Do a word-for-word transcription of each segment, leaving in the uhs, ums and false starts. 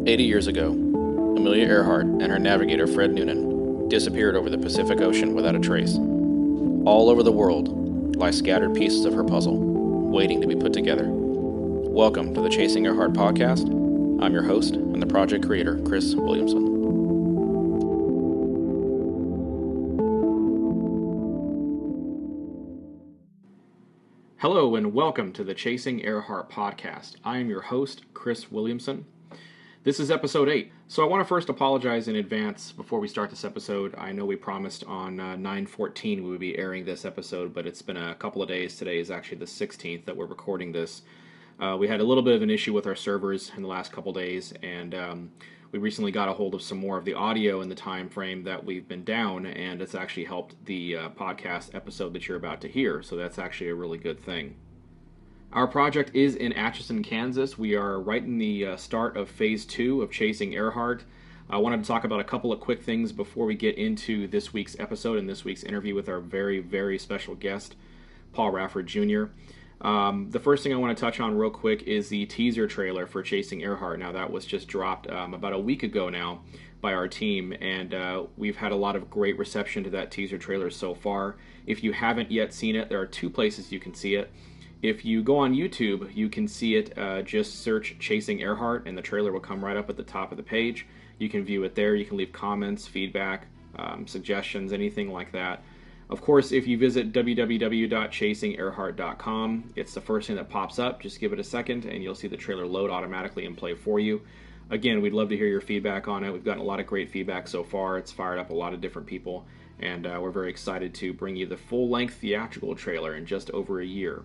eighty years ago, Amelia Earhart and her navigator Fred Noonan disappeared over the Pacific Ocean without a trace. All over the world lie scattered pieces of her puzzle, waiting to be put together. Welcome to the Chasing Earhart podcast. I'm your host and the project creator, Chris Williamson. Hello and welcome to the Chasing Earhart podcast. I am your host, Chris Williamson. This is episode eight. So I want to first apologize in advance before we start this episode. I know we promised on uh, nine fourteen we would be airing this episode, but it's been a couple of days. Today is actually the sixteenth that we're recording this. Uh, we had a little bit of an issue with our servers in the last couple days, and um, we recently got a hold of some more of the audio in the time frame that we've been down, and it's actually helped the uh, podcast episode that you're about to hear, so that's actually a really good thing. Our project is in Atchison, Kansas. We are right in the uh, start of phase two of Chasing Earhart. I wanted to talk about a couple of quick things before we get into this week's episode and this week's interview with our very, very special guest, Paul Rafford Junior Um, the first thing I want to touch on real quick is the teaser trailer for Chasing Earhart. Now, that was just dropped um, about a week ago now by our team, and uh, we've had a lot of great reception to that teaser trailer so far. If you haven't yet seen it, there are two places you can see it. If you go on YouTube, you can see it, uh, just search Chasing Earhart, and the trailer will come right up at the top of the page. You can view it there. You can leave comments, feedback, um, suggestions, anything like that. Of course, if you visit w w w dot chasing earhart dot com, it's the first thing that pops up. Just give it a second, and you'll see the trailer load automatically and play for you. Again, we'd love to hear your feedback on it. We've gotten a lot of great feedback so far. It's fired up a lot of different people, and uh, we're very excited to bring you the full-length theatrical trailer in just over a year.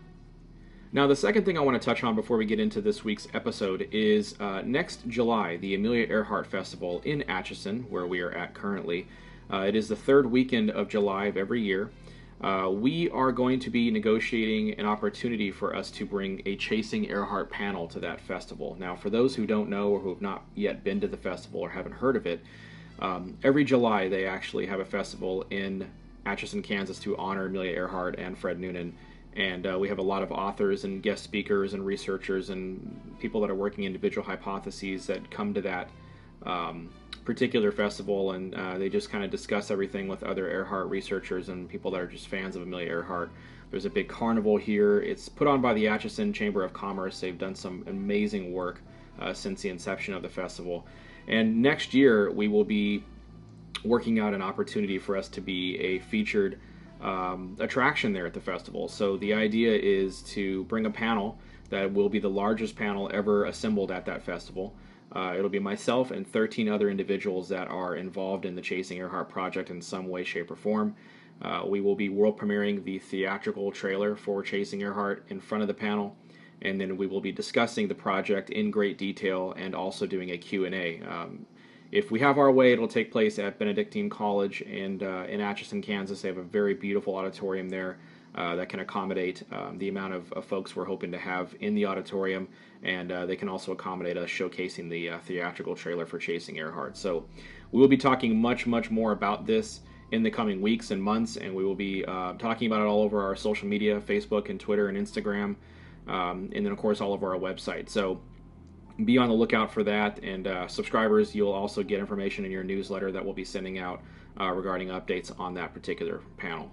Now, the second thing I want to touch on before we get into this week's episode is uh, next July, the Amelia Earhart Festival in Atchison, where we are at currently. Uh, it is the third weekend of July of every year. Uh, we are going to be negotiating an opportunity for us to bring a Chasing Earhart panel to that festival. Now, for those who don't know or who have not yet been to the festival or haven't heard of it, um, every July they actually have a festival in Atchison, Kansas to honor Amelia Earhart and Fred Noonan. And uh, we have a lot of authors and guest speakers and researchers and people that are working individual hypotheses that come to that um, particular festival, and uh, they just kind of discuss everything with other Earhart researchers and people that are just fans of Amelia Earhart. There's a big carnival here. It's put on by the Atchison Chamber of Commerce. They've done some amazing work uh, since the inception of the festival. And next year we will be working out an opportunity for us to be a featured Um, attraction there at the festival. So the idea is to bring a panel that will be the largest panel ever assembled at that festival. Uh, it'll be myself and thirteen other individuals that are involved in the Chasing Earhart project in some way, shape, or form. Uh, we will be world premiering the theatrical trailer for Chasing Earhart in front of the panel, and then we will be discussing the project in great detail and also doing a Q and A. Um, If we have our way, it'll take place at Benedictine College and uh, in Atchison, Kansas. They have a very beautiful auditorium there uh, that can accommodate um, the amount of, of folks we're hoping to have in the auditorium, and uh, they can also accommodate us showcasing the uh, theatrical trailer for Chasing Earhart. So we will be talking much, much more about this in the coming weeks and months, and we will be uh, talking about it all over our social media, Facebook and Twitter and Instagram, um, and then, of course, all over our website. So be on the lookout for that, and uh, subscribers, you'll also get information in your newsletter that we'll be sending out uh, regarding updates on that particular panel.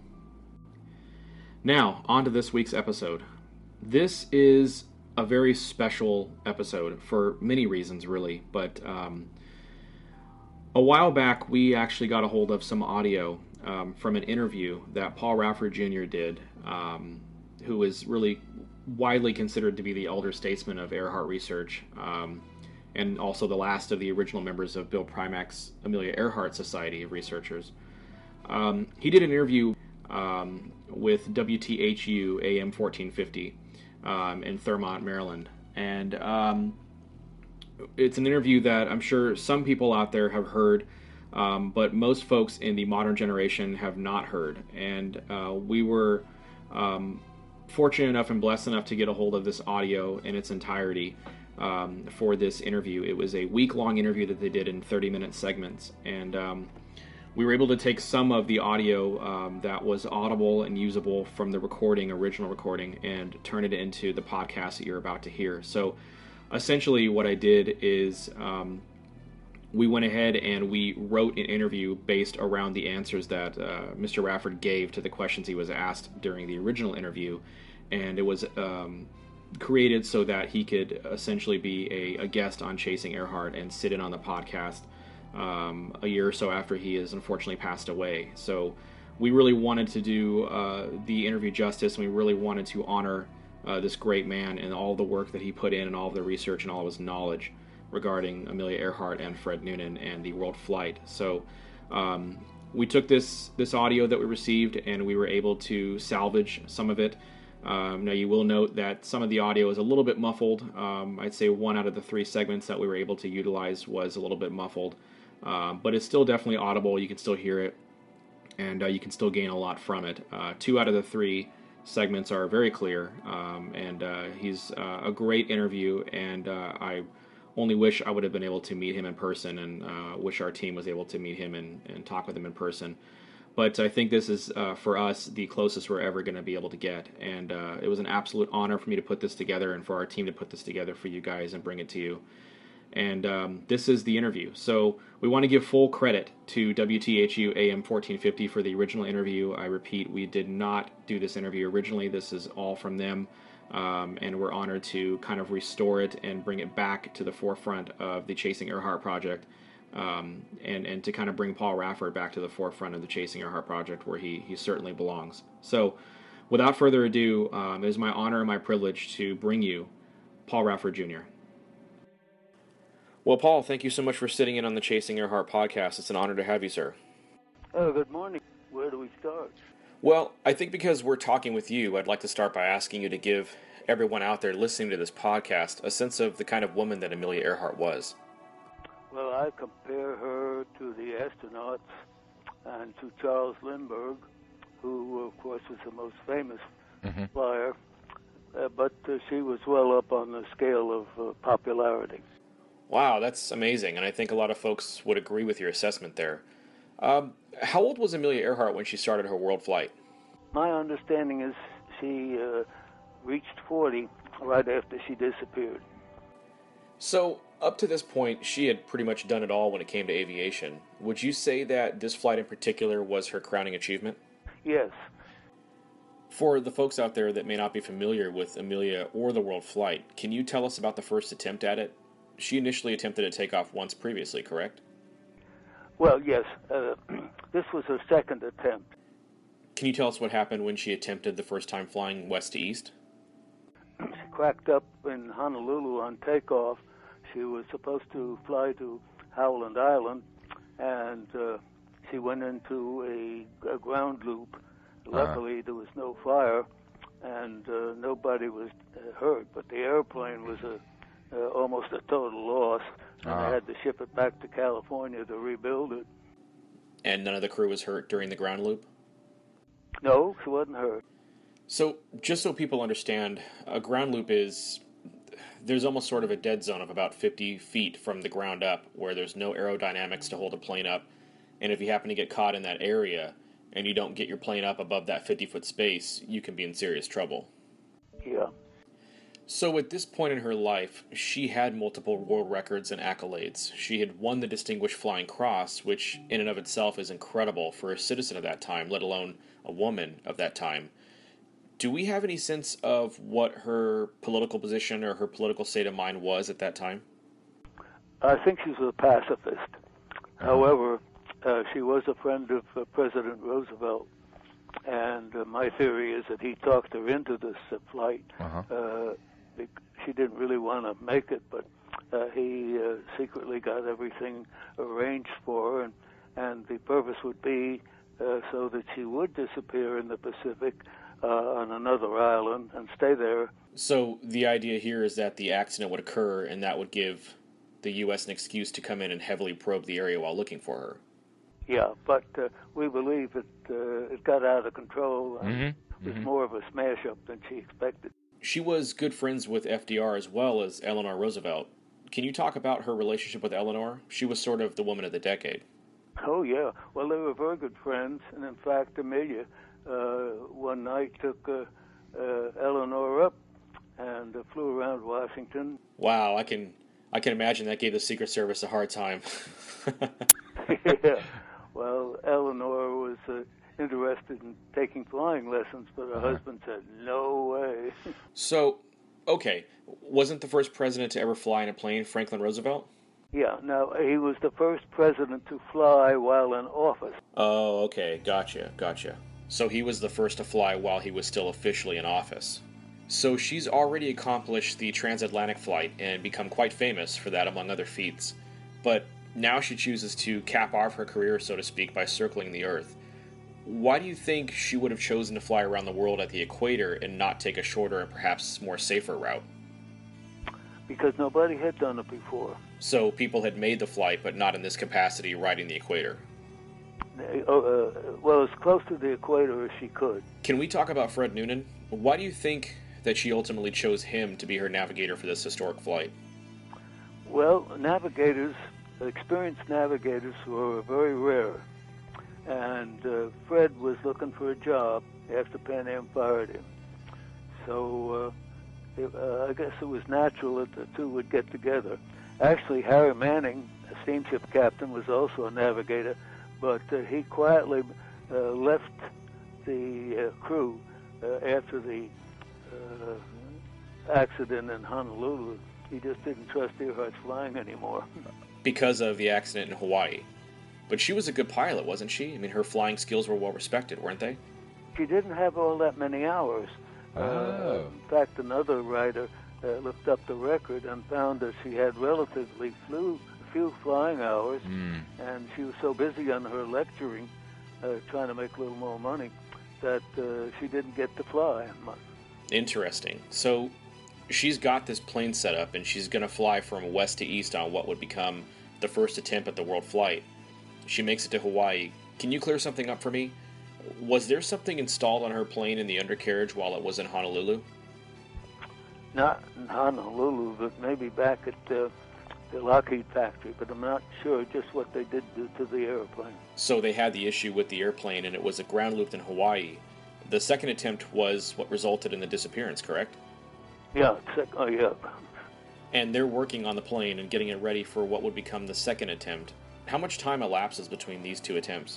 Now, on to this week's episode. This is a very special episode for many reasons, really, but um, a while back we actually got a hold of some audio um, from an interview that Paul Rafford Junior did, um, who is really widely considered to be the elder statesman of Earhart research, um, and also the last of the original members of Bill Primack's Amelia Earhart Society of Researchers. Um, he did an interview um, with W T H U A M fourteen fifty um, in Thurmont, Maryland, and um, it's an interview that I'm sure some people out there have heard, um, but most folks in the modern generation have not heard, and uh, we were um, fortunate enough and blessed enough to get a hold of this audio in its entirety um, for this interview. It was a week-long interview that they did in thirty-minute segments, and um, we were able to take some of the audio um, that was audible and usable from the recording, original recording, and turn it into the podcast that you're about to hear. So essentially what I did is um, we went ahead and we wrote an interview based around the answers that uh, Mister Rafford gave to the questions he was asked during the original interview, and it was um, created so that he could essentially be a, a guest on Chasing Earhart and sit in on the podcast um, a year or so after he has unfortunately passed away. So we really wanted to do uh, the interview justice, and we really wanted to honor uh, this great man and all the work that he put in and all of the research and all of his knowledge regarding Amelia Earhart and Fred Noonan and the world flight. So um, we took this this audio that we received and we were able to salvage some of it. Um, now you will note that some of the audio is a little bit muffled. Um, I'd say one out of the three segments that we were able to utilize was a little bit muffled, um, but it's still definitely audible. You can still hear it, and uh, you can still gain a lot from it. Uh, two out of the three segments are very clear, um, and uh, he's uh, a great interview, and uh, I only wish I would have been able to meet him in person, and uh, wish our team was able to meet him and, and talk with him in person. But I think this is, uh, for us, the closest we're ever going to be able to get. And uh, it was an absolute honor for me to put this together and for our team to put this together for you guys and bring it to you. And um, this is the interview. So we want to give full credit to W T H U A M fourteen fifty for the original interview. I repeat, we did not do this interview originally. This is all from them. Um, and we're honored to kind of restore it and bring it back to the forefront of the Chasing Earhart project, um, and, and to kind of bring Paul Rafford back to the forefront of the Chasing Earhart project, where he, he certainly belongs. So without further ado, um, it is my honor and my privilege to bring you Paul Rafford Junior Well, Paul, thank you so much for sitting in on the Chasing Earhart podcast. It's an honor to have you, sir. Oh, good morning. Where do we start? Well, I think because we're talking with you, I'd like to start by asking you to give everyone out there listening to this podcast a sense of the kind of woman that Amelia Earhart was. Well, I compare her to the astronauts and to Charles Lindbergh, who, of course, was the most famous mm-hmm. flyer, uh, but uh, she was well up on the scale of uh, popularity. Wow, that's amazing, and I think a lot of folks would agree with your assessment there. Um, how old was Amelia Earhart when she started her world flight? My understanding is she uh, reached forty right after she disappeared. So, up to this point, she had pretty much done it all when it came to aviation. Would you say that this flight in particular was her crowning achievement? Yes. For the folks out there that may not be familiar with Amelia or the world flight, can you tell us about the first attempt at it? She initially attempted to take off once previously, correct? Well, yes. Uh, this was her second attempt. Can you tell us what happened when she attempted the first time flying west to east? She cracked up in Honolulu on takeoff. She was supposed to fly to Howland Island, and uh, she went into a, a ground loop. Luckily, uh-huh. there was no fire, and uh, nobody was uh, hurt, but the airplane was a Uh, almost a total loss, and uh-huh. I had to ship it back to California to rebuild it. And none of the crew was hurt during the ground loop? No, she wasn't hurt. So, just so people understand, a ground loop is, there's almost sort of a dead zone of about fifty feet from the ground up, where there's no aerodynamics to hold a plane up, and if you happen to get caught in that area, and you don't get your plane up above that fifty-foot space, you can be in serious trouble. Yeah. So at this point in her life, she had multiple world records and accolades. She had won the Distinguished Flying Cross, which in and of itself is incredible for a citizen of that time, let alone a woman of that time. Do we have any sense of what her political position or her political state of mind was at that time? I think she was a pacifist. Uh-huh. However, uh, she was a friend of uh, President Roosevelt, and uh, my theory is that he talked her into this uh, flight. Uh-huh. Uh, She didn't really want to make it, but uh, he uh, secretly got everything arranged for her, and, and the purpose would be uh, so that she would disappear in the Pacific uh, on another island and stay there. So the idea here is that the accident would occur, and that would give the U S an excuse to come in and heavily probe the area while looking for her. Yeah, but uh, we believe it, uh, it got out of control, and mm-hmm. it was mm-hmm. more of a smash-up than she expected. She was good friends with F D R as well as Eleanor Roosevelt. Can you talk about her relationship with Eleanor? She was sort of the woman of the decade. Oh, yeah. Well, they were very good friends, and in fact, Amelia uh, one night took uh, uh, Eleanor up and uh, flew around Washington. Wow, I can I can imagine that gave the Secret Service a hard time. Yeah. Well, Eleanor was uh, interested in taking flying lessons, but her uh-huh. husband said, no way. So, okay, wasn't the first president to ever fly in a plane Franklin Roosevelt? Yeah, no, he was the first president to fly while in office. Oh, okay, gotcha, gotcha. So he was the first to fly while he was still officially in office. So she's already accomplished the transatlantic flight and become quite famous for that, among other feats. But now she chooses to cap off her career, so to speak, by circling the Earth. Why do you think she would have chosen to fly around the world at the equator and not take a shorter and perhaps more safer route? Because nobody had done it before. So people had made the flight, but not in this capacity, riding the equator. Uh, uh, well, as close to the equator as she could. Can we talk about Fred Noonan? Why do you think that she ultimately chose him to be her navigator for this historic flight? Well, navigators, experienced navigators, were very rare. And uh, Fred was looking for a job after Pan Am fired him. So uh, it, uh, I guess it was natural that the two would get together. Actually, Harry Manning, a steamship captain, was also a navigator, but uh, he quietly uh, left the uh, crew uh, after the uh, accident in Honolulu. He just didn't trust Earhart's flying anymore. Because of the accident in Hawaii. But she was a good pilot, wasn't she? I mean, her flying skills were well respected, weren't they? She didn't have all that many hours. Oh. Uh, in fact, another writer uh, looked up the record and found that she had relatively few, few flying hours, mm. and she was so busy on her lecturing, uh, trying to make a little more money, that uh, she didn't get to fly much. Interesting. So she's got this plane set up, and she's going to fly from west to east on what would become the first attempt at the world flight. She makes it to Hawaii. Can you clear something up for me? Was there something installed on her plane in the undercarriage while it was in Honolulu? Not in Honolulu, but maybe back at uh, the Lockheed factory, but I'm not sure just what they did do to the airplane. So they had the issue with the airplane, and it was a ground looped in Hawaii. The second attempt was what resulted in the disappearance, correct? Yeah, sec- oh yeah. And they're working on the plane and getting it ready for what would become the second attempt. How much time elapses between these two attempts?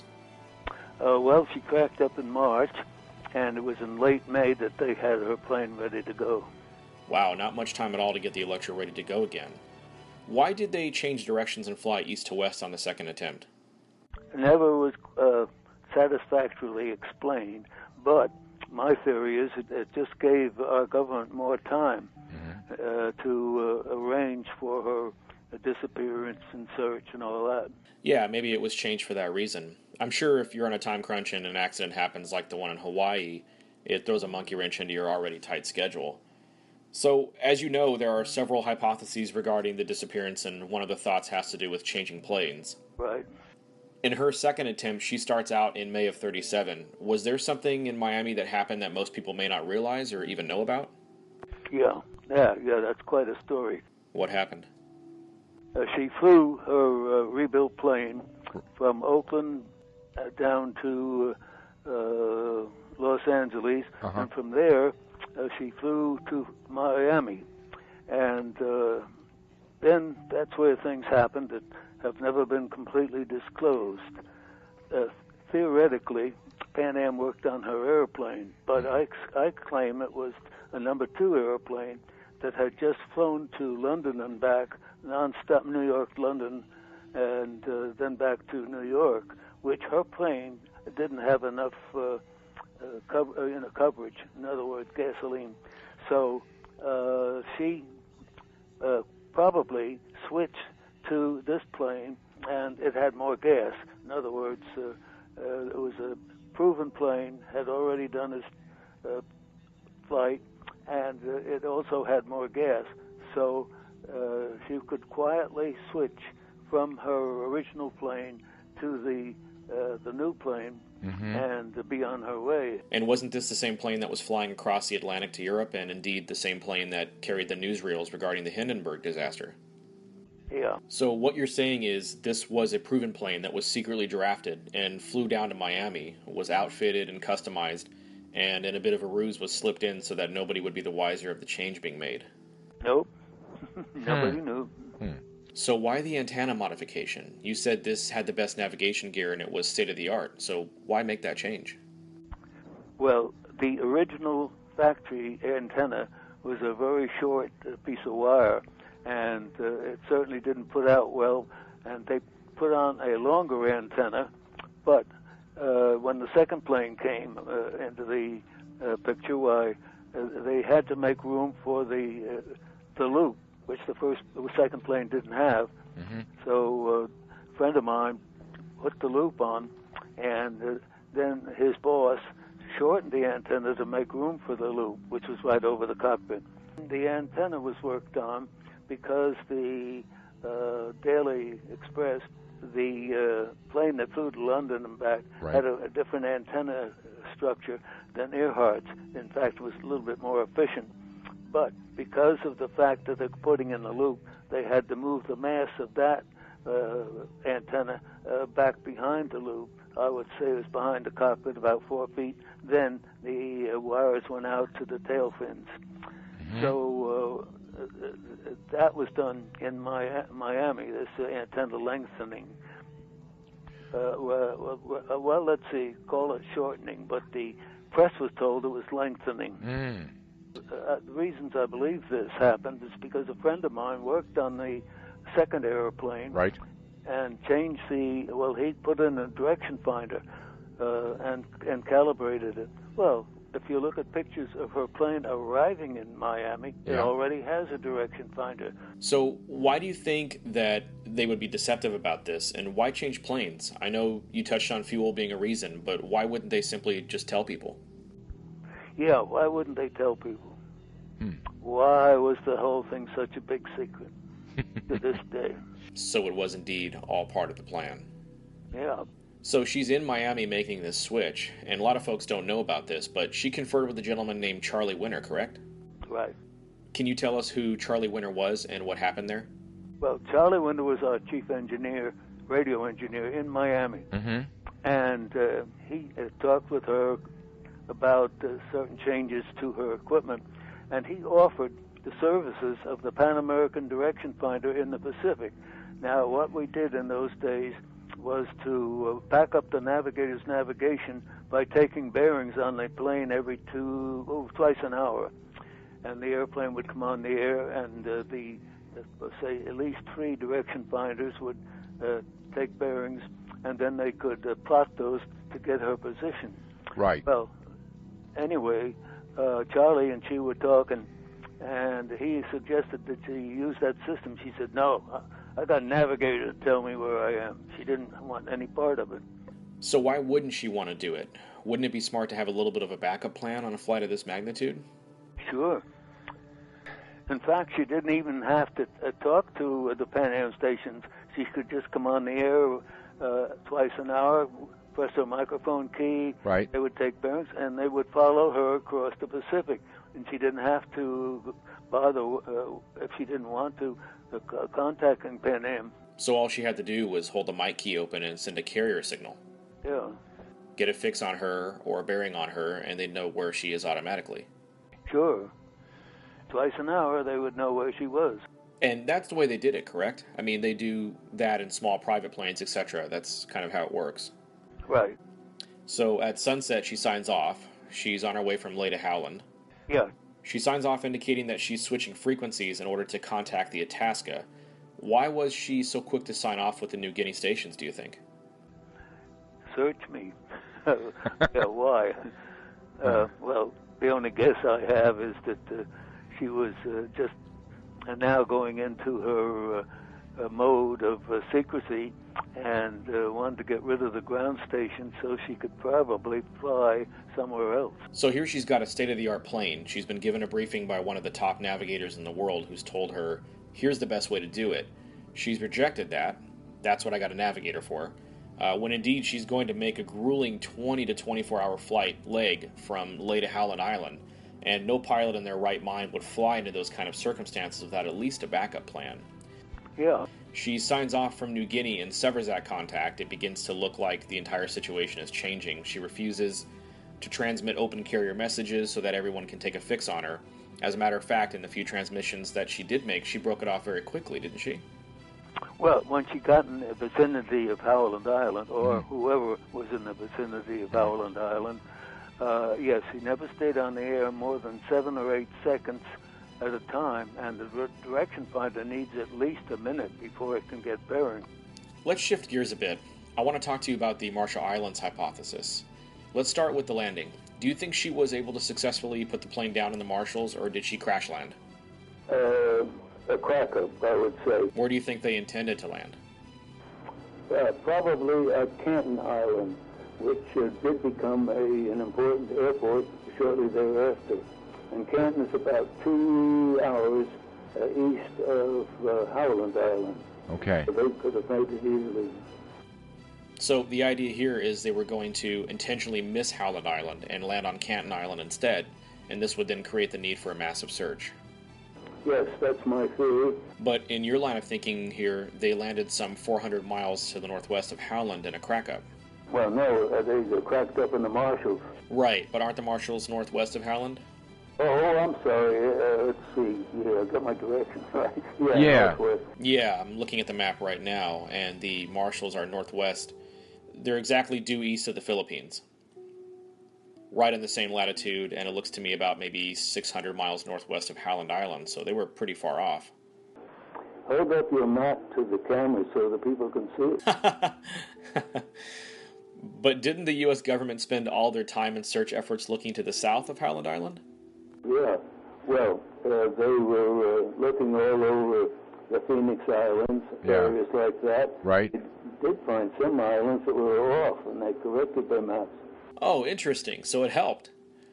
Uh, well, she cracked up in March, and it was in late May that they had her plane ready to go. Wow, not much time at all to get the Electra ready to go again. Why did they change directions and fly east to west on the second attempt? It never was uh, satisfactorily explained, but my theory is it, it just gave our government more time mm-hmm. uh, to uh, arrange for her disappearance and search and all that. Yeah, maybe it was changed for that reason. I'm sure if you're on a time crunch and an accident happens like the one in Hawaii, it throws a monkey wrench into your already tight schedule. So, as you know, there are several hypotheses regarding the disappearance, and one of the thoughts has to do with changing planes. Right. In her second attempt, she starts out in May of thirty-seven. Was there something in Miami that happened that most people may not realize or even know about? Yeah, yeah, yeah, that's quite a story. What happened? Uh, she flew her uh, rebuilt plane from Oakland uh, down to uh, Los Angeles, uh-huh. and from there uh, she flew to Miami. And uh, then that's where things happened that have never been completely disclosed. Uh, theoretically, Pan Am worked on her airplane, but I, I claim it was a number two airplane that had just flown to London and back, non-stop New York, London, and uh, then back to New York, which her plane didn't have enough uh, uh, co- uh, you know, coverage, in other words, gasoline. So uh, she uh, probably switched to this plane, and it had more gas. In other words, uh, uh, it was a proven plane, had already done its uh, flight, and uh, it also had more gas. So uh, she could quietly switch from her original plane to the uh, the new plane mm-hmm. and uh, be on her way. And wasn't this the same plane that was flying across the Atlantic to Europe, and indeed the same plane that carried the newsreels regarding the Hindenburg disaster? Yeah. So what you're saying is this was a proven plane that was secretly drafted and flew down to Miami, was outfitted and customized, and in a bit of a ruse was slipped in so that nobody would be the wiser of the change being made. Nope. Nobody hmm. knew. Hmm. So why the antenna modification? You said this had the best navigation gear and it was state-of-the-art, so why make that change? Well, the original factory antenna was a very short uh, piece of wire, and uh, it certainly didn't put out well, and they put on a longer antenna, but uh, when the second plane came uh, into the uh, picture, why, uh, they had to make room for the uh, the loop, which the first, the second plane didn't have. Mm-hmm. So uh, a friend of mine put the loop on, and uh, then his boss shortened the antenna to make room for the loop, which was right over the cockpit. The antenna was worked on because the uh, Daily Express, the uh, plane that flew to London and back, right. had a, a different antenna structure than Earhart's. In fact, it was a little bit more efficient. But because of the fact that they're putting in the loop, they had to move the mass of that uh, antenna uh, back behind the loop. I would say it was behind the cockpit about four feet. Then the uh, wires went out to the tail fins. Mm-hmm. So uh, that was done in Mi- Miami, this uh, antenna lengthening. Uh, well, well, well, let's see, call it shortening, but the press was told it was lengthening. Mm. Uh, the reasons I believe this happened is because a friend of mine worked on the second airplane, right, and changed the, well, he put in a direction finder uh, and and calibrated it. Well, if you look at pictures of her plane arriving in Miami, yeah. it already has a direction finder. So why do you think that they would be deceptive about this, and why change planes? I know you touched on fuel being a reason, but why wouldn't they simply just tell people? Yeah, why wouldn't they tell people? Hmm. Why was the whole thing such a big secret to this day? So it was indeed all part of the plan. Yeah. So she's in Miami making this switch, and a lot of folks don't know about this, but she conferred with a gentleman named Charlie Winter, correct? Right. Can you tell us who Charlie Winter was and what happened there? Well, Charlie Winter was our chief engineer, radio engineer in Miami. Mm-hmm. And uh, he uh, talked with her about uh, certain changes to her equipment, and he offered the services of the Pan American Direction Finder in the Pacific. Now, what we did in those days was to uh, back up the navigator's navigation by taking bearings on the plane every two, oh, twice an hour, and the airplane would come on the air, and uh, the, uh, say, at least three direction finders would uh, take bearings, and then they could uh, plot those to get her position. Right. Well, anyway, uh, Charlie and she were talking, and he suggested that she use that system. She said, no, I, I got a navigator to tell me where I am. She didn't want any part of it. So why wouldn't she want to do it? Wouldn't it be smart to have a little bit of a backup plan on a flight of this magnitude? Sure. In fact, she didn't even have to uh, talk to uh, the Pan Am stations. She could just come on the air uh, twice an hour, press her microphone key, right. They would take bearings, and they would follow her across the Pacific. And she didn't have to bother, uh, if she didn't want to, uh, contacting Pan Am. So all she had to do was hold the mic key open and send a carrier signal. Yeah. Get a fix on her or a bearing on her, and they'd know where she is automatically. Sure. Twice an hour, they would know where she was. And that's the way they did it, correct? I mean, they do that in small private planes, et cetera. That's kind of how it works. Right. So at sunset, she signs off. She's on her way from Leyte Howland. Yeah. She signs off indicating that she's switching frequencies in order to contact the Itasca. Why was she so quick to sign off with the New Guinea stations, do you think? Search me. Yeah, why? Uh, well, the only guess I have is that uh, she was uh, just uh, now going into her uh, uh, mode of uh, secrecy and uh, wanted to get rid of the ground station so she could probably fly somewhere else. So here she's got a state-of-the-art plane. She's been given a briefing by one of the top navigators in the world who's told her, here's the best way to do it. She's rejected that. That's what I got a navigator for. Uh, when indeed she's going to make a grueling twenty to twenty-four hour flight leg from Leyte Howland Island, and no pilot in their right mind would fly into those kind of circumstances without at least a backup plan. Yeah. She signs off from New Guinea and severs that contact. It begins to look like the entire situation is changing. She refuses to transmit open carrier messages so that everyone can take a fix on her. As a matter of fact, in the few transmissions that she did make, she broke it off very quickly, didn't she? Well, when she got in the vicinity of Howland Island, or Mm-hmm. whoever was in the vicinity of Howland Island, uh, yes, she never stayed on the air more than seven or eight seconds at a time, and the dir- direction finder needs at least a minute before it can get bearing. Let's shift gears a bit. I want to talk to you about the Marshall Islands hypothesis. Let's start with the landing. Do you think she was able to successfully put the plane down in the Marshalls, or did she crash land? Uh, a crack-up, I would say. Where do you think they intended to land? Uh, probably at Canton Island, which uh, did become a, an important airport shortly thereafter. And Canton is about two hours uh, east of uh, Howland Island. Okay. So they could have made it easily. So the idea here is they were going to intentionally miss Howland Island and land on Canton Island instead, and this would then create the need for a massive search. Yes, that's my theory. But in your line of thinking here, they landed some four hundred miles to the northwest of Howland in a crack-up. Well, no, uh, they uh, cracked up in the Marshalls. Right, but aren't the Marshalls northwest of Howland? Oh, oh, I'm sorry. Uh, let's see. Yeah, I got my directions right. Yeah. Yeah. Northwest. Yeah, I'm looking at the map right now, and the Marshalls are northwest. They're exactly due east of the Philippines. Right in the same latitude, and it looks to me about maybe six hundred miles northwest of Howland Island, so they were pretty far off. Hold up your map to the camera so the people can see it. But didn't the U S government spend all their time and search efforts looking to the south of Howland Island? Yeah. Well, uh, they were uh, looking all over the Phoenix Islands, Yeah. areas like that. Right. They did find some islands that were off, and they corrected their maps. Oh, interesting. So it helped.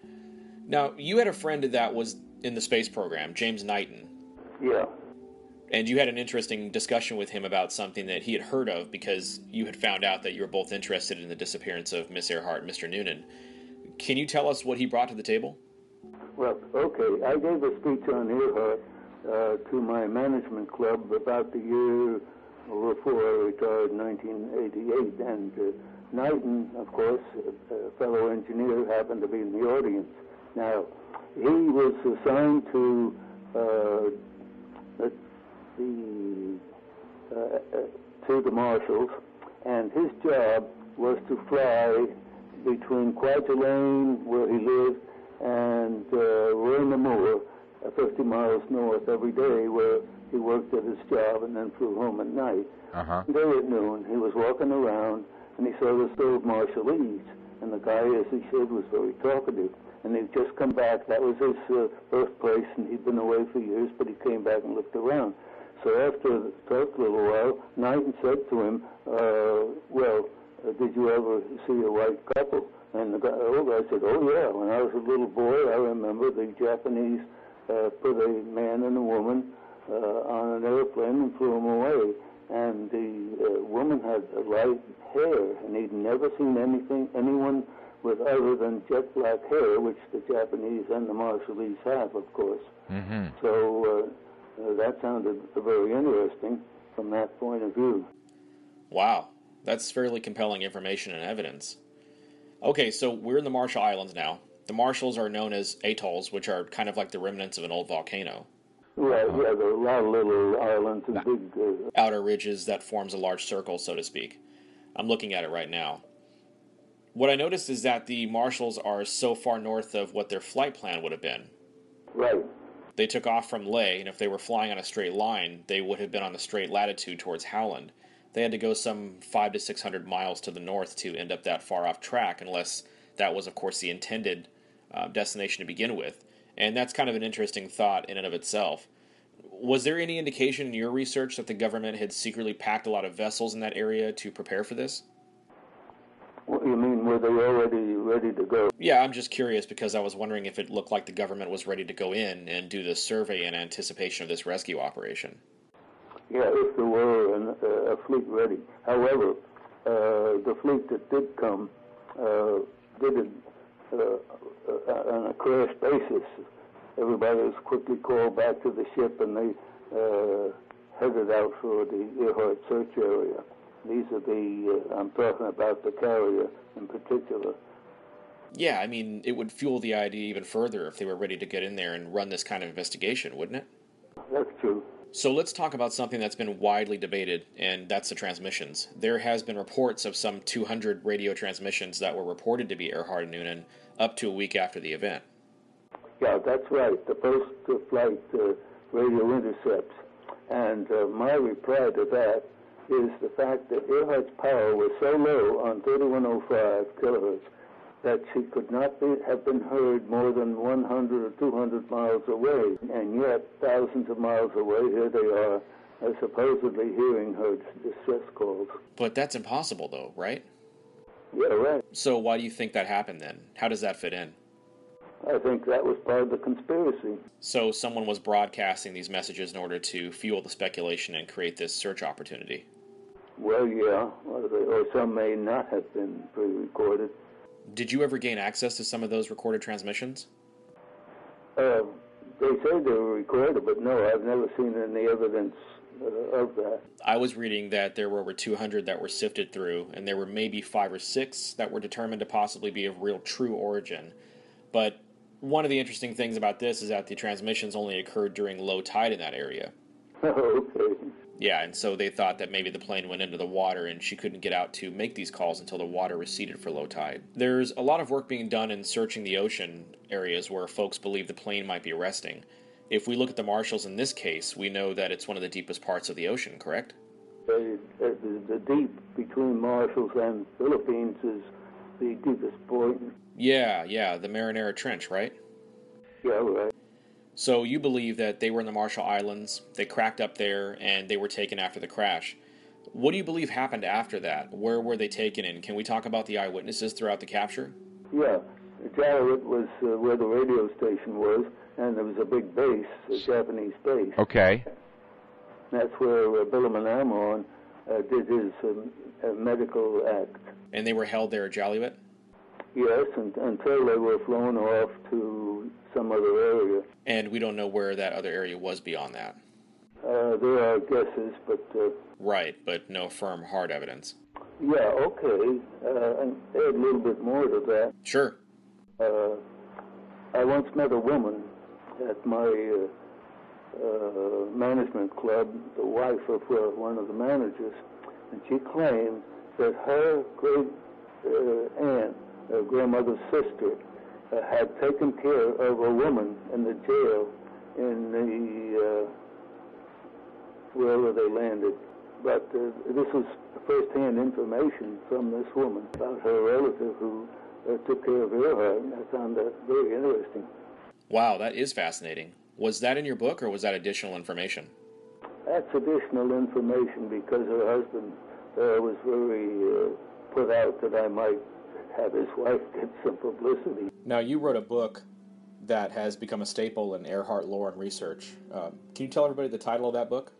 Now, you had a friend that was in the space program, James Knighton, Yeah. and you had an interesting discussion with him about something that he had heard of because you had found out that you were both interested in the disappearance of Miss Earhart and Mister Noonan. Can you tell us what he brought to the table? Well, okay. I gave a speech on Earhart uh, to my management club about the year before I retired in nineteen eighty-eight, and uh, Knighton, of course, a, a fellow engineer, happened to be in the audience. Now, he was assigned to uh, let's see, uh, uh, to the Marshalls, and his job was to fly between Kwajalein, where he lived, and uh, Roy Moore, uh, fifty miles north every day, where he worked at his job and then flew home at night. Uh-huh. One day at noon, he was walking around, and he saw this old Marshallese, and the guy, as he said, was very talkative. And he'd just come back. That was his uh, birthplace, and he'd been away for years, but he came back and looked around. So after talked a little while, Knighton said to him, uh, well, uh, did you ever see a white couple? And the guy, old guy said, oh, yeah. When I was a little boy, I remember the Japanese uh, put a man and a woman uh, on an airplane and flew them away. And the uh, woman had light hair, and he'd never seen anything, anyone with other than jet black hair, which the Japanese and the Marshallese have, of course. Mm-hmm. So uh, uh, that sounded very interesting from that point of view. Wow, that's fairly compelling information and evidence. Okay, so we're in the Marshall Islands now. The Marshalls are known as atolls, which are kind of like the remnants of an old volcano. Right, yeah, there are a lot of little islands and big... Uh, Outer ridges that forms a large circle, so to speak. I'm looking at it right now. What I noticed is that the Marshalls are so far north of what their flight plan would have been. right. They took off from Leh, and if they were flying on a straight line, they would have been on the straight latitude towards Howland. They had to go some five to six hundred miles to the north to end up that far off track, unless that was, of course, the intended uh, destination to begin with. And that's kind of an interesting thought in and of itself. Was there any indication in your research that the government had secretly packed a lot of vessels in that area to prepare for this? What you mean, were they already ready to go? Yeah, I'm just curious because I was wondering if it looked like the government was ready to go in and do the survey in anticipation of this rescue operation. Yeah, if there were an, uh, a fleet ready. However, uh, the fleet that did come uh, did it uh, uh, on a crash basis. Everybody was quickly called back to the ship, and they uh, headed out for the Earhart search area. These are the, uh, I'm talking about the carrier in particular. Yeah, I mean, it would fuel the idea even further if they were ready to get in there and run this kind of investigation, wouldn't it? That's true. So let's talk about something that's been widely debated, and that's the transmissions. There has been reports of some two hundred radio transmissions that were reported to be Earhart and Noonan up to a week after the event. Yeah, that's right. The post-flight uh, radio intercepts. And uh, my reply to that is the fact that Earhart's power was so low on thirty-one oh five kilohertz that she could not be, have been heard more than one hundred or two hundred miles away. And yet, thousands of miles away, here they are, uh, supposedly hearing her distress calls. But that's impossible, though, right? Yeah, right. So why do you think that happened then? How does that fit in? I think that was part of the conspiracy. So someone was broadcasting these messages in order to fuel the speculation and create this search opportunity. Well, yeah, or, they, or some may not have been pre-recorded. Did you ever gain access to some of those recorded transmissions? Uh, they say they were recorded, but no, I've never seen any evidence uh, of that. I was reading that there were over two hundred that were sifted through, and there were maybe five or six that were determined to possibly be of real true origin. But one of the interesting things about this is that the transmissions only occurred during low tide in that area. Oh, okay. Yeah, and so they thought that maybe the plane went into the water and she couldn't get out to make these calls until the water receded for low tide. There's a lot of work being done in searching the ocean areas where folks believe the plane might be resting. If we look at the Marshalls in this case, we know that it's one of the deepest parts of the ocean, correct? The, the, the deep between Marshalls and Philippines is the deepest point. Yeah, yeah, the Marinara Trench, right? Yeah, right. So you believe that they were in the Marshall Islands, they cracked up there, and they were taken after the crash. What do you believe happened after that? Where were they taken, and can we talk about the eyewitnesses throughout the capture? Yeah, Jalawit was uh, where the radio station was, and there was a big base, a Japanese base. Okay. That's where uh, Bilam Amon uh, did his um, uh, medical act. And they were held there at Jalawit? Yes, and, until they were flown off to some other area. And we don't know where that other area was beyond that? Uh, there are guesses, but... Uh, right, but no firm, hard evidence. Yeah, okay. Uh, and add a little bit more to that. Sure. Uh, I once met a woman at my uh, uh, management club, the wife of uh, one of the managers, and she claimed that her great uh, aunt, her grandmother's sister, uh, had taken care of a woman in the jail in the, uh, wherever they landed. But uh, this was first-hand information from this woman about her relative who uh, took care of Earhart, and I found that very interesting. Wow, that is fascinating. Was that in your book, or was that additional information? That's additional information because her husband uh, was very uh, put out that I might have his wife get some publicity. Now, you wrote a book that has become a staple in Earhart lore and research. Um, can you tell everybody the title of that book?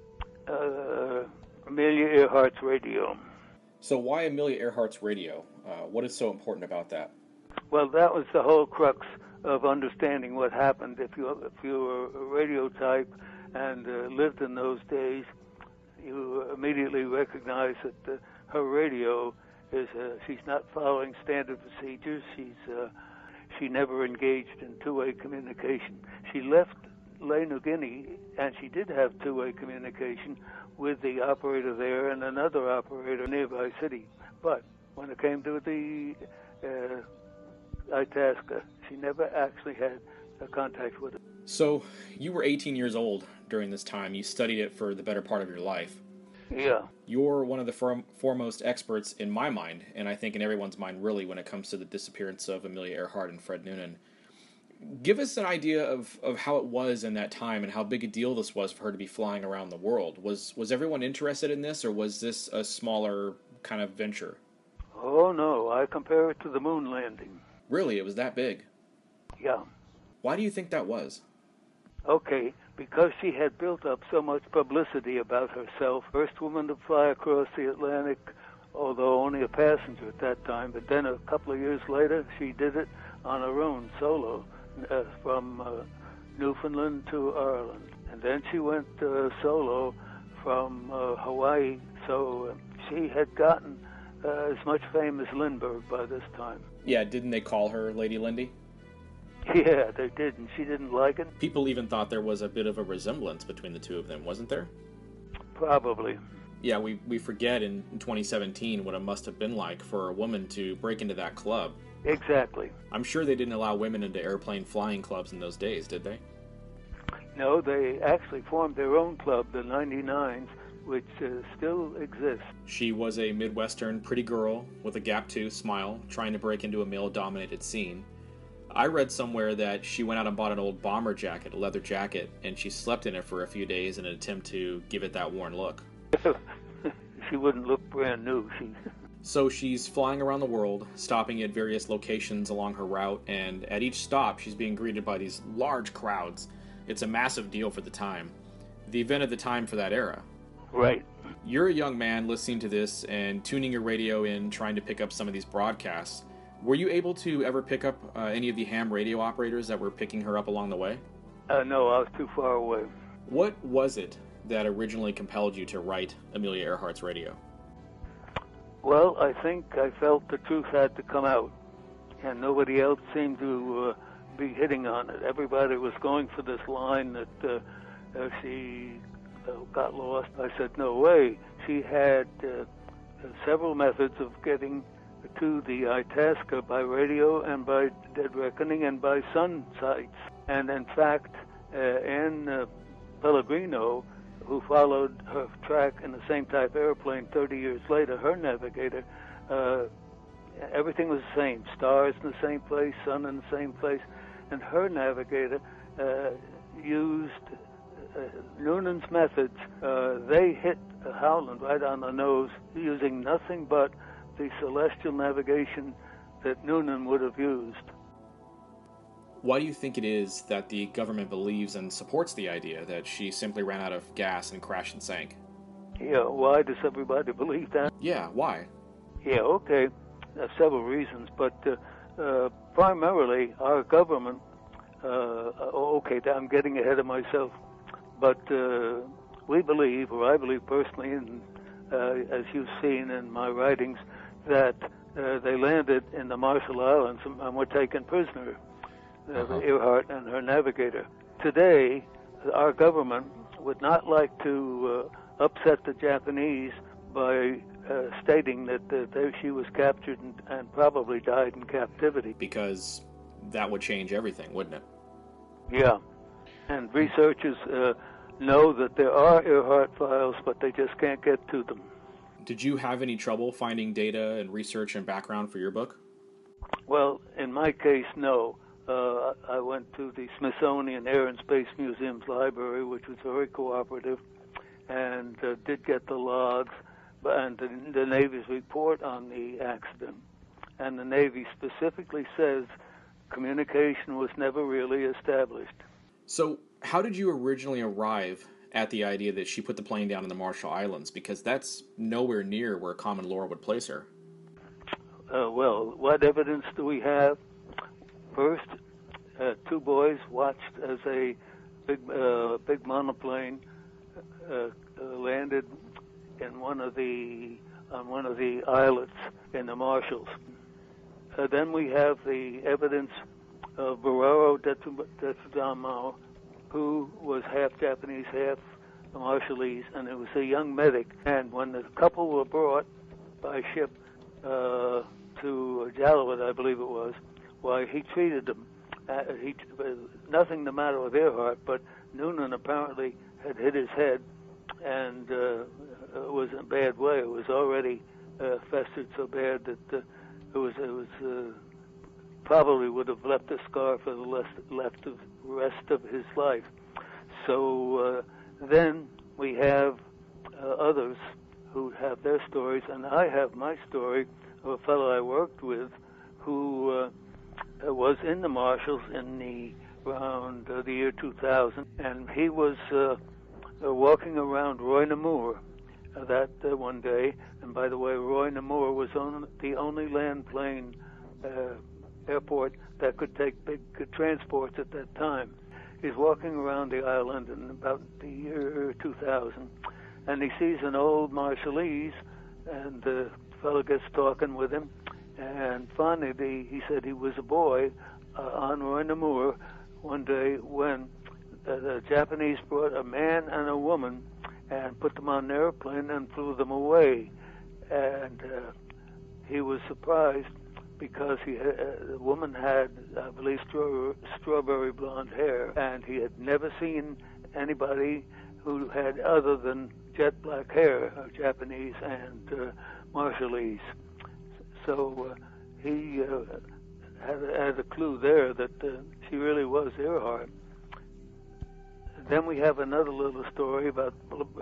Uh, Amelia Earhart's Radio. So why Amelia Earhart's Radio? Uh, what is so important about that? Well, that was the whole crux of understanding what happened. If you if you were a radio type and uh, lived in those days, you immediately recognize that uh, her radio is uh, she's not following standard procedures. She's uh, she never engaged in two-way communication. She left Le New Guinea, and she did have two-way communication with the operator there and another operator nearby city. But when it came to the uh, Itasca, she never actually had a contact with it. So you were eighteen years old during this time. You studied it for the better part of your life. Yeah. You're one of the firm, foremost experts in my mind, and I think in everyone's mind really, when it comes to the disappearance of Amelia Earhart and Fred Noonan. Give us an idea of, of how it was in that time and how big a deal this was for her to be flying around the world. Was was everyone interested in this, or was this a smaller kind of venture? Oh, no. I compare it to the moon landing. Really? It was that big? Yeah. Why do you think that was? Okay, because she had built up so much publicity about herself. First woman to fly across the Atlantic, although only a passenger at that time. But then a couple of years later, she did it on her own, solo, uh, from uh, Newfoundland to Ireland. And then she went uh, solo from uh, Hawaii. So uh, she had gotten uh, as much fame as Lindbergh by this time. Yeah, didn't they call her Lady Lindy? Yeah, they did, and she didn't like it. People even thought there was a bit of a resemblance between the two of them, wasn't there? Probably. Yeah, we, we forget in twenty seventeen what it must have been like for a woman to break into that club. Exactly. I'm sure they didn't allow women into airplane flying clubs in those days, did they? No, they actually formed their own club, the ninety-nines, which uh, still exists. She was a Midwestern pretty girl with a gap-tooth smile trying to break into a male-dominated scene. I read somewhere that she went out and bought an old bomber jacket, a leather jacket, and she slept in it for a few days in an attempt to give it that worn look. She wouldn't look brand new. She. So she's flying around the world, stopping at various locations along her route, and at each stop she's being greeted by these large crowds. It's a massive deal for the time. The event of the time for that era. Right. You're a young man listening to this and tuning your radio in, trying to pick up some of these broadcasts. Were you able to ever pick up uh, any of the ham radio operators that were picking her up along the way? Uh, no, I was too far away. What was it that originally compelled you to write Amelia Earhart's radio? Well, I think I felt the truth had to come out, and nobody else seemed to uh, be hitting on it. Everybody was going for this line that uh, uh, she uh, got lost. I said, no way. She had uh, several methods of getting to the Itasca by radio and by dead reckoning and by sun sights. And in fact, uh, Anne uh, Pellegrino, who followed her track in the same type airplane thirty years later, her navigator, uh, everything was the same. Stars in the same place, sun in the same place. And her navigator uh, used uh, Noonan's methods. Uh, they hit Howland right on the nose using nothing but the celestial navigation that Noonan would have used. Why do you think it is that the government believes and supports the idea that she simply ran out of gas and crashed and sank? Yeah, why does everybody believe that? Yeah, why? Yeah, okay. There's several reasons, but uh, uh, primarily our government, uh, okay, I'm getting ahead of myself, but uh, we believe, or I believe personally, and uh, as you've seen in my writings, that uh, they landed in the Marshall Islands and were taken prisoner, uh, uh-huh. Earhart and her navigator. Today, our government would not like to uh, upset the Japanese by uh, stating that uh, they, she was captured and, and probably died in captivity. Because that would change everything, wouldn't it? Yeah. And researchers uh, know that there are Earhart files, but they just can't get to them. Did you have any trouble finding data and research and background for your book? Well, in my case, no. Uh, I went to the Smithsonian Air and Space Museum's library, which was very cooperative, and uh, did get the logs and the, the Navy's report on the accident. And the Navy specifically says communication was never really established. So how did you originally arrive at the idea that she put the plane down in the Marshall Islands? Because that's nowhere near where common lore would place her. Uh, well, what evidence do we have? First, uh, two boys watched as a big, uh, big monoplane uh, uh, landed in one of the on one of the islets in the Marshalls. Uh, then we have the evidence of Bararo Detsudamo, who was half Japanese, half Marshallese, and it was a young medic. And when the couple were brought by ship uh, to Jalawat, I believe it was, why he treated them. Uh, he uh, nothing the matter with Earhart, but Noonan apparently had hit his head, and uh, it was in a bad way. It was already uh, festered so bad that uh, it was it was uh, probably would have left a scar for the left, left of rest of his life. So uh, then we have uh, others who have their stories, and I have my story of a fellow I worked with who uh, was in the Marshalls in the around uh, the year two thousand, and he was uh, uh, walking around Roy Namur uh, that uh, one day. And by the way, Roy Namur was on the only land plane uh, airport that could take big uh, transports at that time. He's walking around the island in about the year two thousand, and he sees an old Marshallese, and uh, fellow gets talking with him, and finally the, he said he was a boy uh, on Roy Namur one day when uh, the Japanese brought a man and a woman and put them on an airplane and flew them away. And uh, he was surprised because he had, uh, the woman had, I believe, straw, strawberry blonde hair, and he had never seen anybody who had other than jet black hair, uh, Japanese and uh, Marshallese. So uh, he uh, had, had a clue there that uh, she really was Earhart. Then we have another little story about,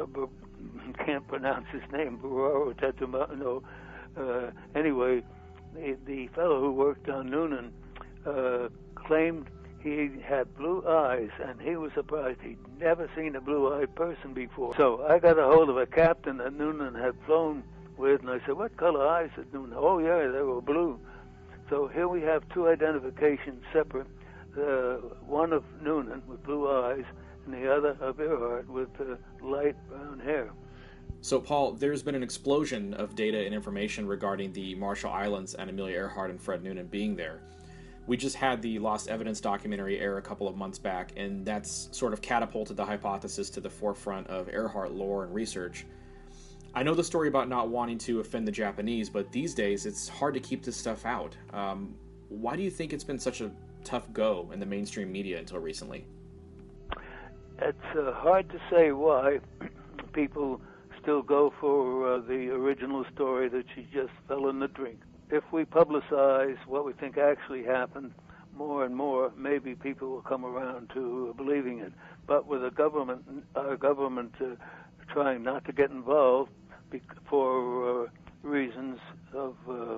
can't pronounce his name, Bararo Tetuma, no. Uh, anyway, the, the fellow who worked on Noonan uh, claimed he had blue eyes, and he was surprised. He'd never seen a blue-eyed person before. So I got a hold of a captain that Noonan had flown with, and I said, what color eyes did Noonan? Oh, yeah, they were blue. So here we have two identifications separate, uh, one of Noonan with blue eyes, and the other of Earhart with uh, light brown hair. So, Paul, there's been an explosion of data and information regarding the Marshall Islands and Amelia Earhart and Fred Noonan being there. We just had the Lost Evidence documentary air a couple of months back, and that's sort of catapulted the hypothesis to the forefront of Earhart lore and research. I know the story about not wanting to offend the Japanese, but these days it's hard to keep this stuff out. Um, why do you think it's been such a tough go in the mainstream media until recently? It's uh, hard to say why people still go for uh, the original story that she just fell in the drink. If we publicize what we think actually happened more and more, maybe people will come around to believing it. But with the government, our government uh, trying not to get involved for uh, reasons of uh,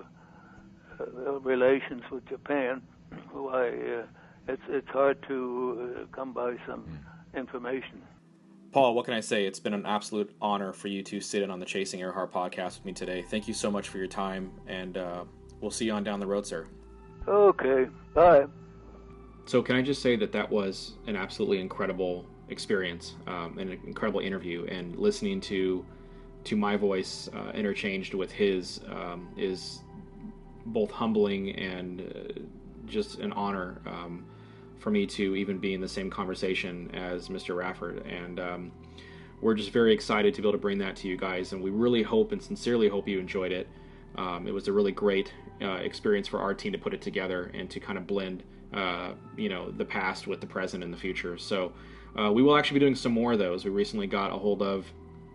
uh, relations with Japan, why uh, it's it's hard to uh, come by some information. Paul, what can I say? It's been an absolute honor for you to sit in on the Chasing Earhart podcast with me today. Thank you so much for your time, and uh, we'll see you on down the road, sir. Okay, bye. So can I just say that that was an absolutely incredible experience, um, an incredible interview, and listening to to my voice uh, interchanged with his um, is both humbling and uh, just an honor um, for me to even be in the same conversation as Mister Rafford. And um, we're just very excited to be able to bring that to you guys, and we really hope and sincerely hope you enjoyed it. Um, it was a really great uh, experience for our team to put it together and to kind of blend uh, you know, the past with the present and the future. So uh, we will actually be doing some more of those. We recently got a hold of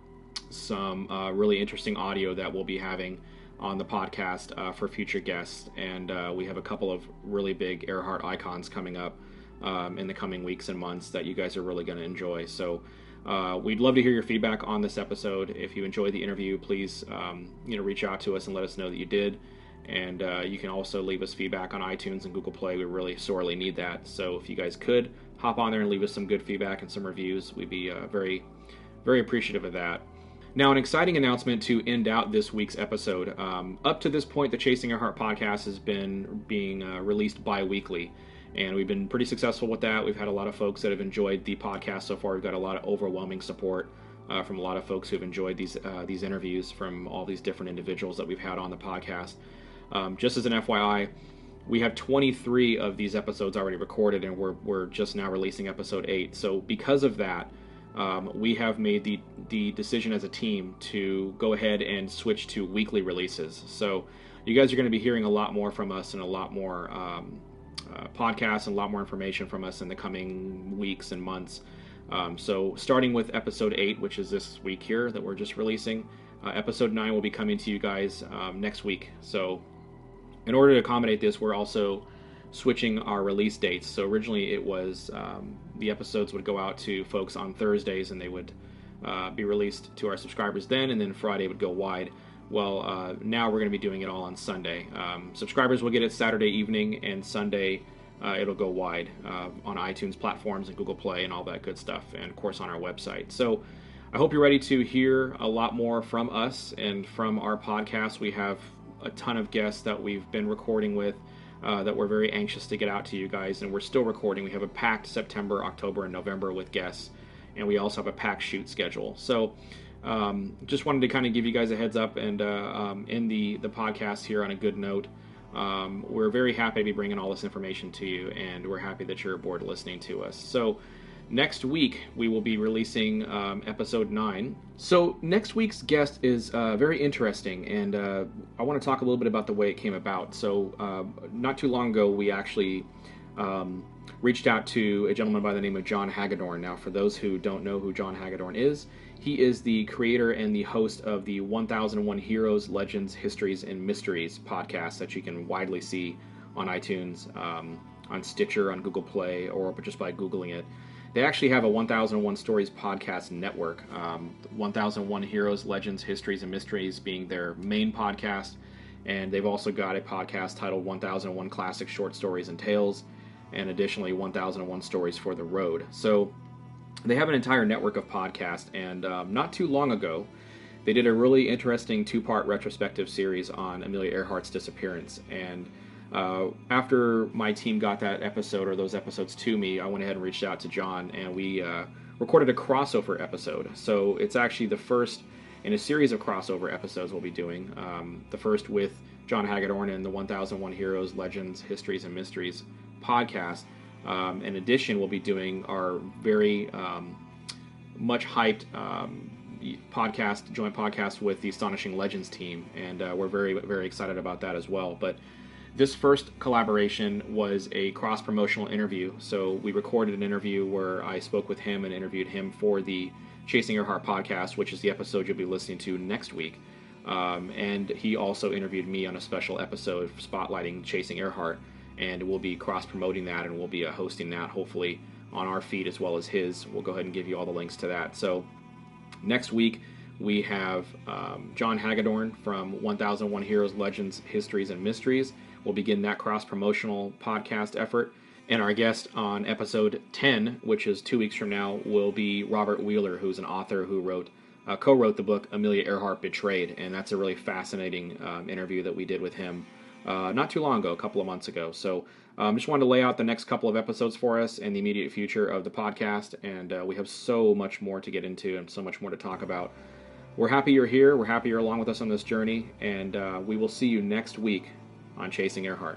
some uh, really interesting audio that we'll be having on the podcast uh, for future guests, and uh, we have a couple of really big Earhart icons coming up um, in the coming weeks and months that you guys are really going to enjoy. So uh, we'd love to hear your feedback on this episode. If you enjoyed the interview, please um, you know, reach out to us and let us know that you did. And uh, you can also leave us feedback on iTunes and Google Play. We really sorely need that. So if you guys could hop on there and leave us some good feedback and some reviews, we'd be uh, very, very appreciative of that. Now, an exciting announcement to end out this week's episode. Um, up to this point, the Chasing Earhart podcast has been being uh, released bi-weekly, and we've been pretty successful with that. We've had a lot of folks that have enjoyed the podcast so far. We've got a lot of overwhelming support uh, from a lot of folks who have enjoyed these uh, these interviews from all these different individuals that we've had on the podcast. Um, just as an F Y I, we have twenty-three of these episodes already recorded, and we're we're just now releasing episode eight. So because of that, Um, we have made the, the decision as a team to go ahead and switch to weekly releases. So you guys are going to be hearing a lot more from us and a lot more um, uh, podcasts and a lot more information from us in the coming weeks and months. Um, so starting with episode eight, which is this week here that we're just releasing, uh, episode nine will be coming to you guys um, next week. So in order to accommodate this, we're also switching our release dates. So originally it was um, the episodes would go out to folks on Thursdays, and they would uh, be released to our subscribers then, and then Friday would go wide. Well, uh, now we're going to be doing it all on Sunday. Um, subscribers will get it Saturday evening, and Sunday uh, it'll go wide uh, on iTunes platforms and Google Play and all that good stuff, and of course on our website. So I hope you're ready to hear a lot more from us and from our podcast. We have a ton of guests that we've been recording with, Uh, that we're very anxious to get out to you guys, and we're still recording. We have a packed September, October, and November with guests, and we also have a packed shoot schedule. So um, just wanted to kind of give you guys a heads up and uh, um, end the, the podcast here on a good note. Um, we're very happy to be bringing all this information to you, and we're happy that you're aboard listening to us. So next week, we will be releasing um, episode nine. So next week's guest is uh, very interesting, and uh, I want to talk a little bit about the way it came about. So uh, not too long ago, we actually um, reached out to a gentleman by the name of John Hagedorn. Now, for those who don't know who John Hagedorn is, he is the creator and the host of the one thousand one Heroes, Legends, Histories, and Mysteries podcast that you can widely see on iTunes, um, on Stitcher, on Google Play, or just by Googling it. They actually have a one thousand one Stories podcast network, um, one thousand one Heroes, Legends, Histories, and Mysteries being their main podcast. And they've also got a podcast titled one thousand one Classic Short Stories and Tales, and additionally one thousand one Stories for the Road. So they have an entire network of podcasts, and um, not too long ago, they did a really interesting two-part retrospective series on Amelia Earhart's disappearance. And uh, after my team got that episode, or those episodes to me, I went ahead and reached out to John, and we uh, recorded a crossover episode. So it's actually the first in a series of crossover episodes we'll be doing. Um, the first with John Hagedorn and the one thousand one Heroes, Legends, Histories, and Mysteries podcast. Um, in addition, we'll be doing our very um, much hyped um, podcast, joint podcast with the Astonishing Legends team, and uh, we're very, very excited about that as well. But this first collaboration was a cross-promotional interview. So we recorded an interview where I spoke with him and interviewed him for the Chasing Earhart podcast, which is the episode you'll be listening to next week. Um, and he also interviewed me on a special episode spotlighting Chasing Earhart. And we'll be cross-promoting that, and we'll be uh, hosting that, hopefully, on our feed as well as his. We'll go ahead and give you all the links to that. So next week, we have um, John Hagedorn from one thousand one Heroes, Legends, Histories, and Mysteries. We'll begin that cross-promotional podcast effort. And our guest on episode ten, which is two weeks from now, will be Robert Wheeler, who's an author who wrote, uh, co-wrote the book Amelia Earhart Betrayed. And that's a really fascinating um, interview that we did with him Uh, not too long ago, a couple of months ago. So um, just wanted to lay out the next couple of episodes for us and the immediate future of the podcast. And uh, we have so much more to get into and so much more to talk about. We're happy you're here. We're happy you're along with us on this journey. And uh, we will see you next week on Chasing Earhart.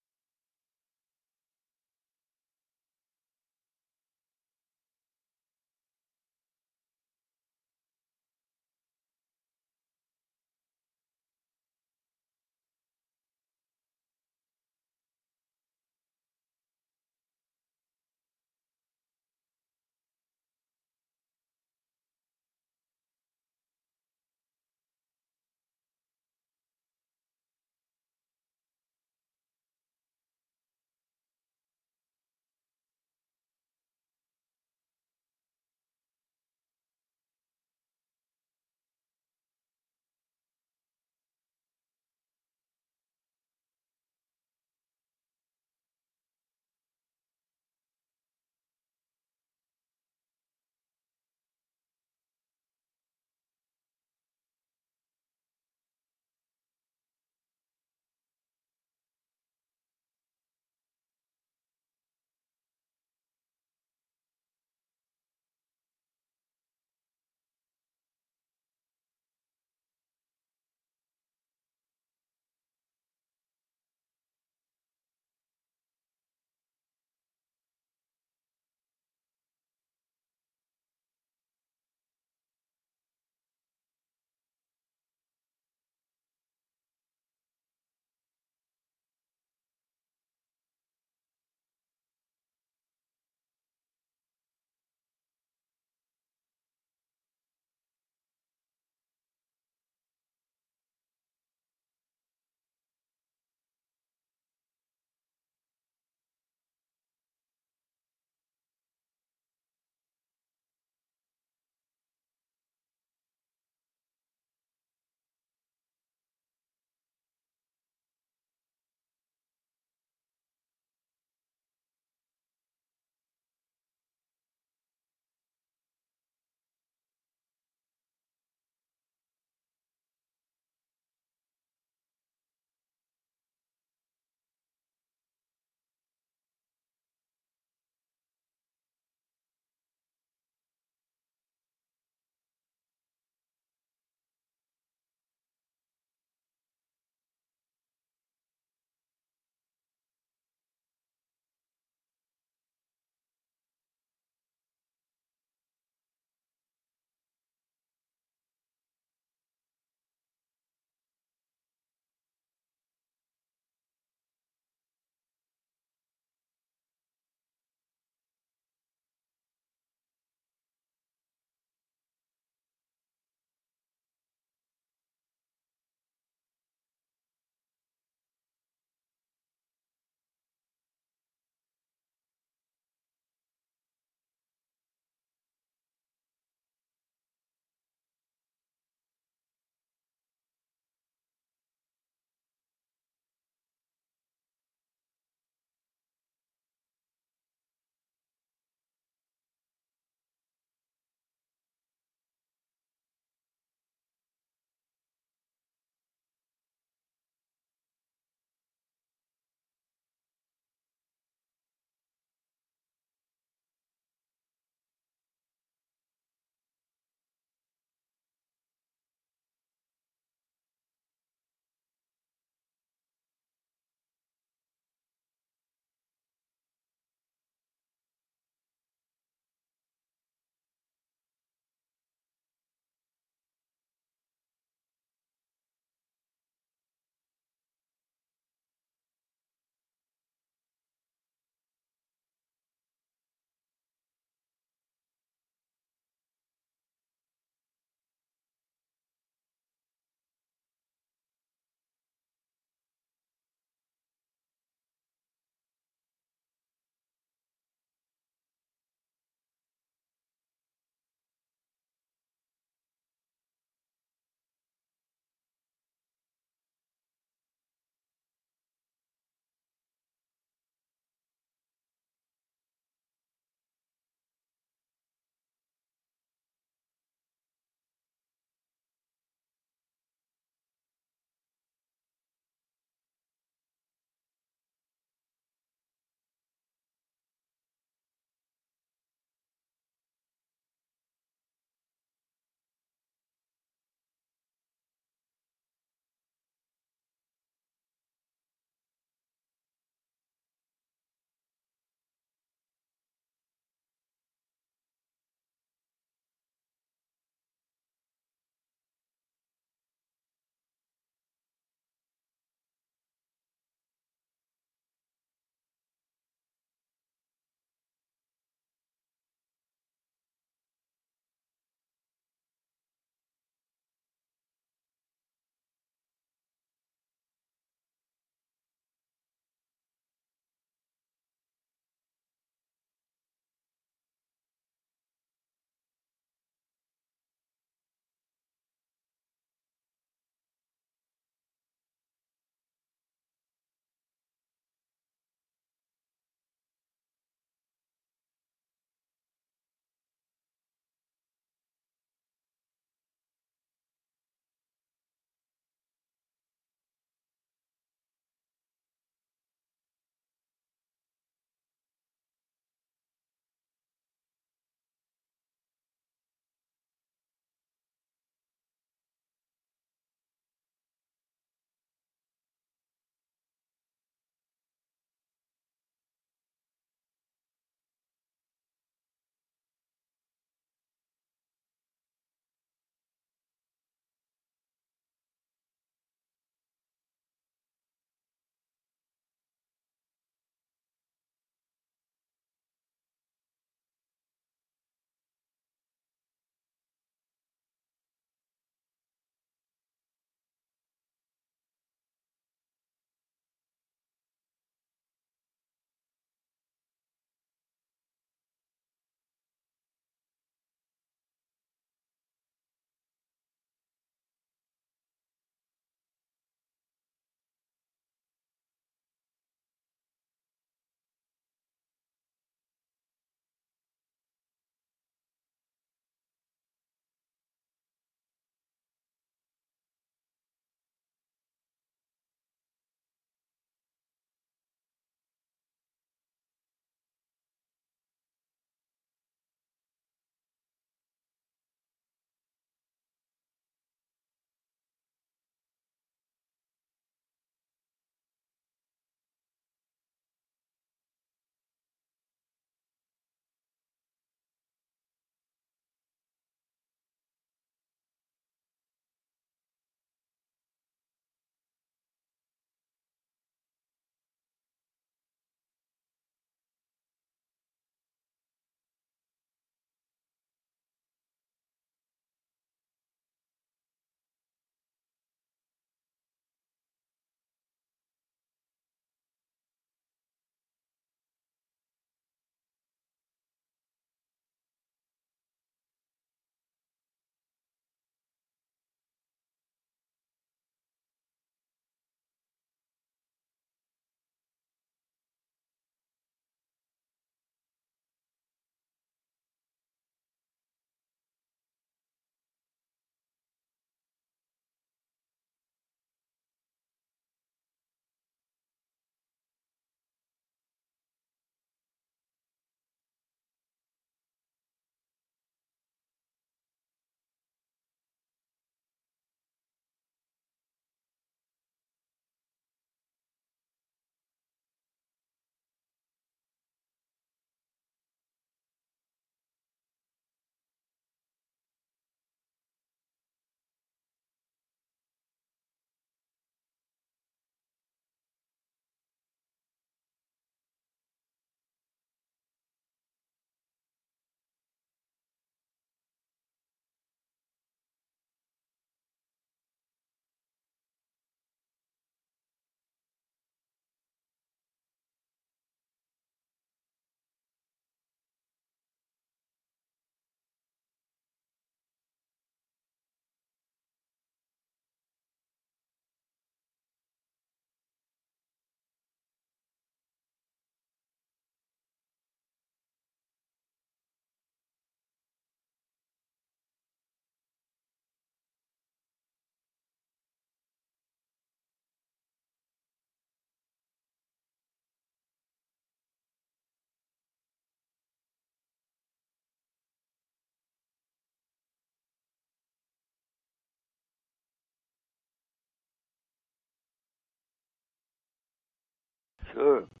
her.